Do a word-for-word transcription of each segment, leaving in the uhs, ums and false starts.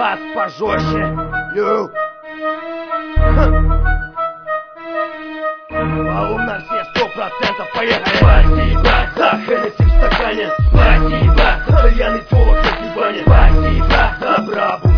бас пожестче. Ю. Валум на все сто процентов, поехали. Спасибо за Хеннесси в стакане. Спасибо за кальян и телок на диване. Спасибо за брабу.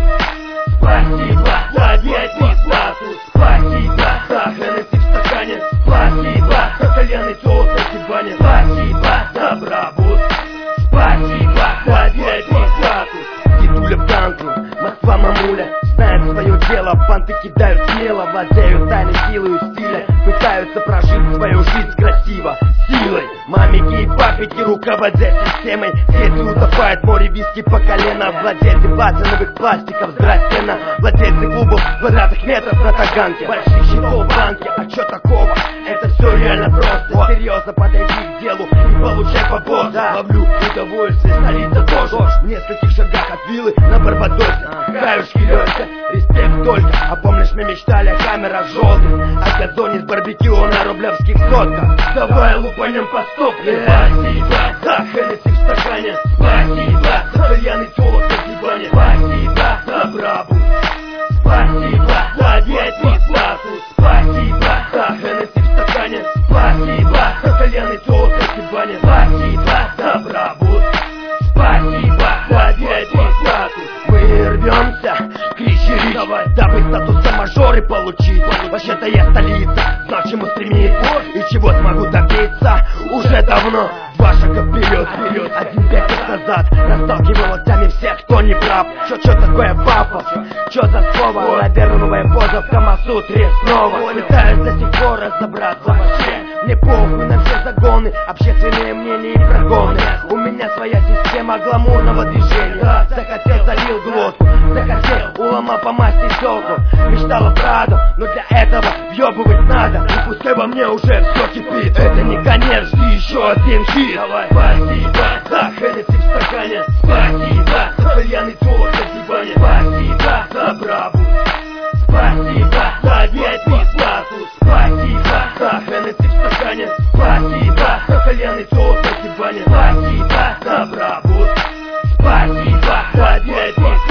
Спасибо за ви ай пи статус. Спасибо за Хеннесси в стакане. Спасибо за кальян и телок на диване. Спасибо за брабу. Спасибо за ви ай пи статус. Дедуля в танку, Москва мамуля знает свое дело, банты кидают смело, владеют тайной силой стиля, пытаются прожить свою жизнь красиво, силой. Мамики и папики руководят системой, дети утопают в море виски по колено. Владельцы платиновых пластиков, здрасте на владельцы клубов квадратных метров на Таганке, больших счетов в банке, а чё такого? Это все реально просто, серьезно подойди к делу и получай побос. Ловлю удовольствие, столица тоже, в нескольких шагах от виллы на Барбадосе. Каюшки лёгко, респект только. А помнишь, мы мечтали о камерах желтых, о газоне с барбекю на рублевских сотках. Давай лупанем по стопке. Спасибо за Хеннесси в стакане. Спасибо за кальян и телок на диване. Спасибо за брабу. Спасибо за ви ай пи статус. Спасибо за Хеннесси в стакане. Спасибо за кальян и телок на диване. Спасибо за брабу. Спасибо за ви ай пи статус. Мы рвемся к речи, дабы статуса мажоры получить. Вообще-то я столица, знал, чему стремиться и чего смогу добиться. Уже давно два шага вперед, вперед. Один пять лет назад расталкивал локтями всех, кто не прав. Чё, чё такое пафос? Чё за слово? Наверное, новая поза в Камасутре снова. Пытаюсь до сих пор разобраться вообще. Мне похуй на все загоны, общественные мнения и прогоны. У меня своя система гламурного движения. Захотел, залил глотку, захотел, уломал по масти телку. Мечтала правда, но для этого въебывать надо. И пускай во мне уже все кипит. Это не конец, жди еще один хит. Давай. Спасибо за Хеннесси в стакане. Спасибо за кальян и телок на диване. Спасибо за брабу. Спасибо за ви ай пи статус. Спасибо за Хеннесси в стакане. Спасибо за кальян и телок на диване. Спасибо за брабу. Спасибо за ви ай пи статус.